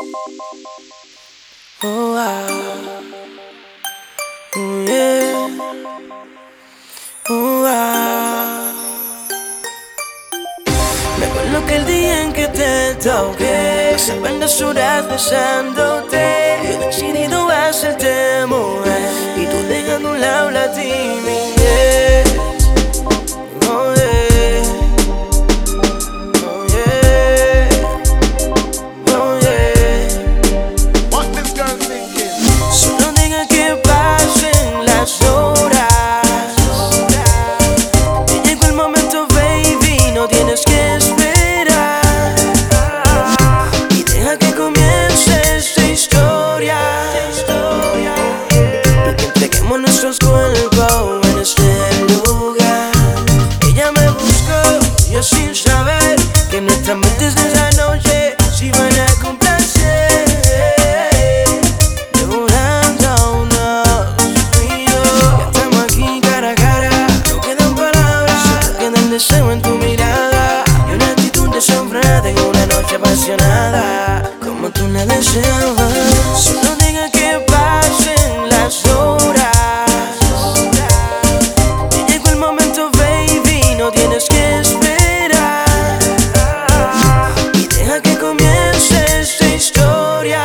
Oh, ah. Oh, yeah. Oh, ah. Me acuerdo que el día en que te toqué, pasaban las horas besándote. Yo decidido a hacerte mujer y tú dejando a un lado la timidez. Oh, yeah. Oh, yeah. Oh, yeah. What this girl thinking? Solo deja que pasen las horas. Y llegó el momento, baby, no tienes que esperar. Y deja que comience esta historia. Y que entreguemos nuestros cuerpos en este lugar. Ella me buscó, yo sin saber que nuestras mentes de esa noche se iban a complacer. Devorándonos tú y yo. Ya estamos aquí cara a cara. No quedan palabras, solo queda el deseo en tu mirada y una actitud desenfrenada en una noche apasionada, como tú la deseabas. Solo deja que pasen las horas. Y llegó el momento, baby, no tienes que esperar. Y deja que comience esta historia.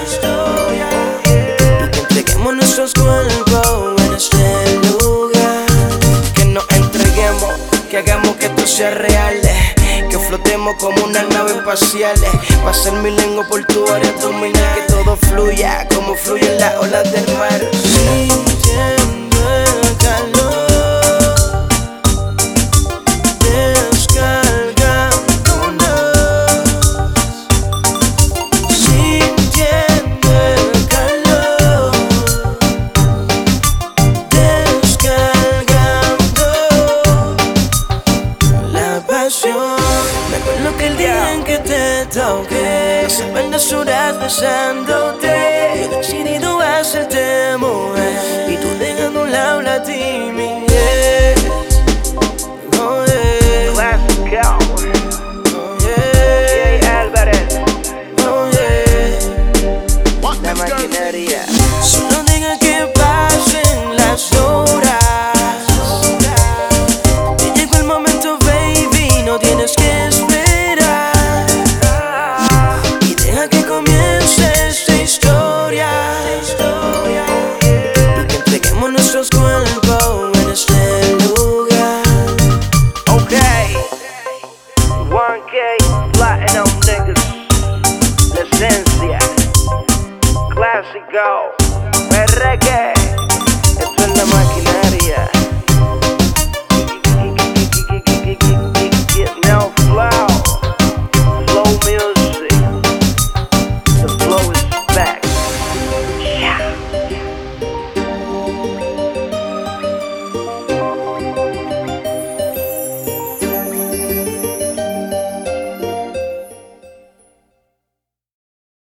Y que entreguemos nuestros cuerpos en este lugar. Que nos entreguemos, que hagamos que esto sea real. Que flotemos como una nave espacial. Pasar mi lengua por tu área abdominal. Que todo fluya como fluyen las olas del mar. Sintiendo el calor, descargándonos. Sintiendo el calor, descargando la pasión. Me acuerdo que el día en que te toqué, pasaban las horas besándote. Yo decidido a hacerte mujer y tú dejando a un lado la timidez. Oh, yeah. Classical, Oh, yeah. Jay Alvarez, Oh, yeah. What la this girl maquinaria. Solo deja que pasen las horas. Y llegó el momento, baby, no tienes que esperar. Y deja que comience esta historia. Y que entreguemos nuestros cuerpos en este lugar. Okay, 1K, Platinum niggas, la esencia, clásico, el reggae, esto es la